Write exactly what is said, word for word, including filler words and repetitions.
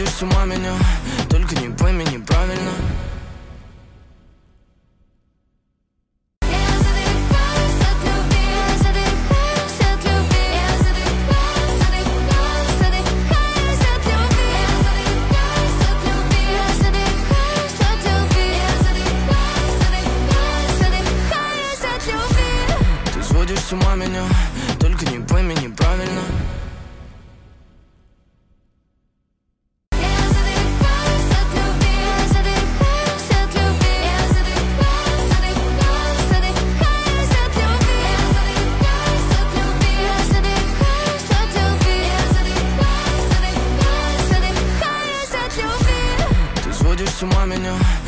сводишь с ума меня, только не пойми неправильно. Сводишь с ума меня, только не пойми неправильно. Ты сводишь с ума меня,